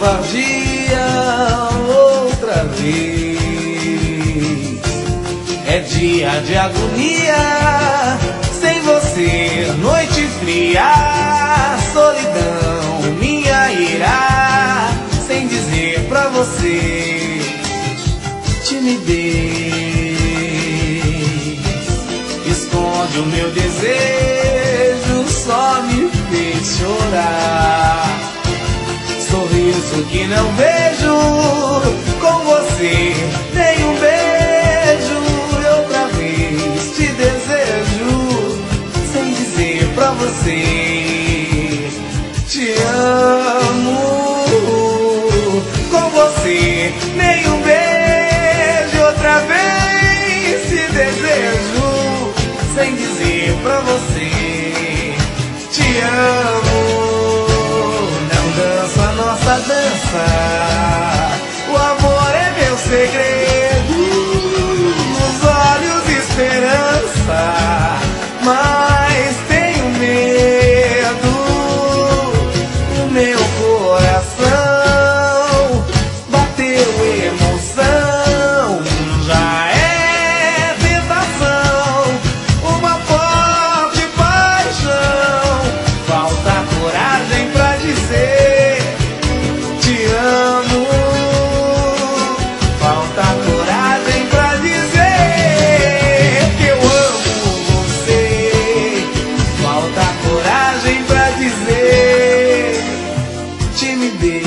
covardia outra vez. É dia de agonia, sem você, noite fria, solidão, minha ira, sem dizer pra você, timidez, esconde o meu desejo, só me fez chorar. Sorriso que não vejo, com você nem um beijo, e outra vez te desejo, sem dizer pra você, te amo. Com você nem um beijo, outra vez te desejo, sem dizer pra você, te amo. Dança, o amor é meu segredo, nos olhos esperança, mas tenho medo, o meu coração bateu emoção, já é tentação, uma forte paixão, falta coragem pra dizer te amo, falta coragem pra dizer que eu amo você, falta coragem pra dizer timidez,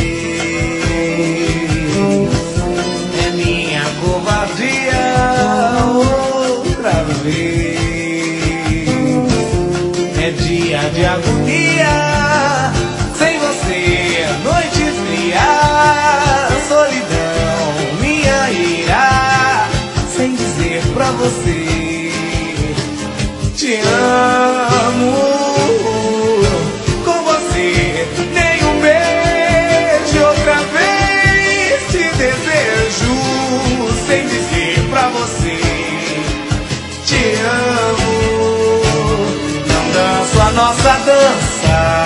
é minha covardia outra vez. É dia de agonia, sem você, noite fria, solidão, minha ira, sem dizer pra você, te amo. Com você nem um beijo, outra vez te desejo, sem dizer pra você, te amo. Não danço a nossa dança,